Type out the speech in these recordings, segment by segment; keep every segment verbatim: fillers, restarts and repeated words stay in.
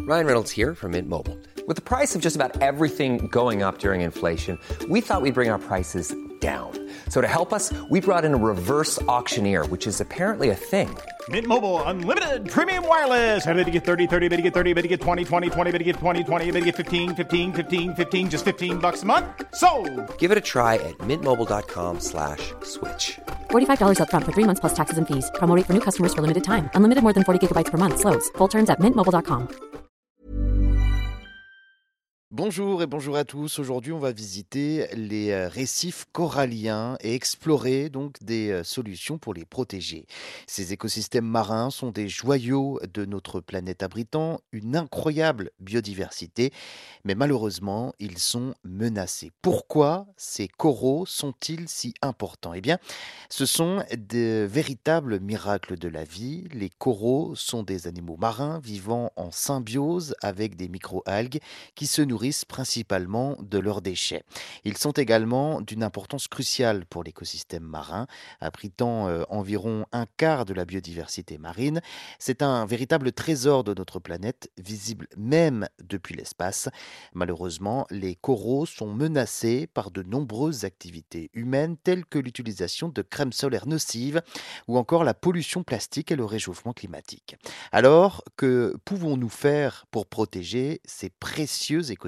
Ryan Reynolds here from Mint Mobile. With the price of just about everything going up during inflation, we thought we'd bring our prices down. So to help us, we brought in a reverse auctioneer, which is apparently a thing. Mint Mobile Unlimited Premium Wireless. How to get thirty, thirty, how to get thirty, how to get twenty, twenty, twenty, how to get twenty, twenty, how to get fifteen, fifteen, fifteen, fifteen, just fifteen bucks a month? Sold! Give it a try at mintmobile.com slash switch. forty-five dollars up front for three months plus taxes and fees. Promo rate for new customers for limited time. Unlimited more than forty gigabytes per month. Slows full terms at mint mobile dot com. Bonjour et bonjour à tous. Aujourd'hui, on va visiter les euh, récifs coralliens et explorer donc des euh, solutions pour les protéger. Ces écosystèmes marins sont des joyaux de notre planète abritant une incroyable biodiversité, mais malheureusement, ils sont menacés. Pourquoi ces coraux sont-ils si importants ? Eh bien, ce sont de véritables miracles de la vie. Les coraux sont des animaux marins vivant en symbiose avec des microalgues qui se nourrissent principalement de leurs déchets. Ils sont également d'une importance cruciale pour l'écosystème marin, abritant euh, environ un quart de la biodiversité marine. C'est un véritable trésor de notre planète, visible même depuis l'espace. Malheureusement, les coraux sont menacés par de nombreuses activités humaines telles que l'utilisation de crèmes solaires nocives ou encore la pollution plastique et le réchauffement climatique. Alors, que pouvons-nous faire pour protéger ces précieux écosystèmes ?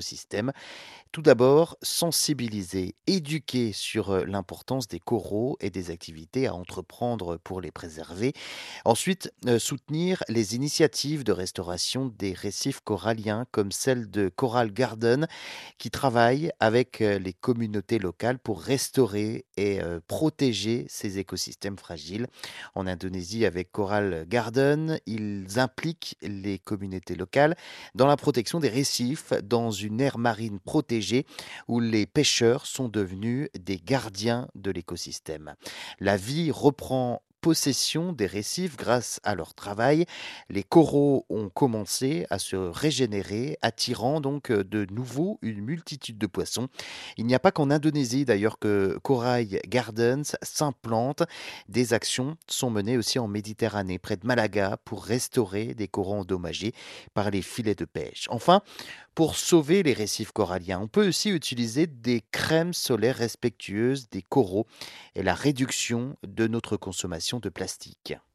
Tout d'abord, sensibiliser, éduquer sur euh, l'importance des coraux et des activités à entreprendre pour les préserver. Ensuite, euh, soutenir les initiatives de restauration des récifs coralliens comme celle de Coral Garden qui travaille avec euh, les communautés locales pour restaurer et euh, protéger ces écosystèmes fragiles. En Indonésie, avec Coral Garden, ils impliquent les communautés locales dans la protection des récifs dans une aire marine protégée où les pêcheurs sont devenus des gardiens de l'écosystème. La vie reprend possession des récifs grâce à leur travail. Les coraux ont commencé à se régénérer, attirant donc de nouveau une multitude de poissons. Il n'y a pas qu'en Indonésie d'ailleurs que Coral Gardens s'implante. Des actions sont menées aussi en Méditerranée, près de Malaga, pour restaurer des coraux endommagés par les filets de pêche. Enfin, pour sauver les récifs coralliens, on peut aussi utiliser des crèmes solaires respectueuses des coraux et la réduction de notre consommation de plastique.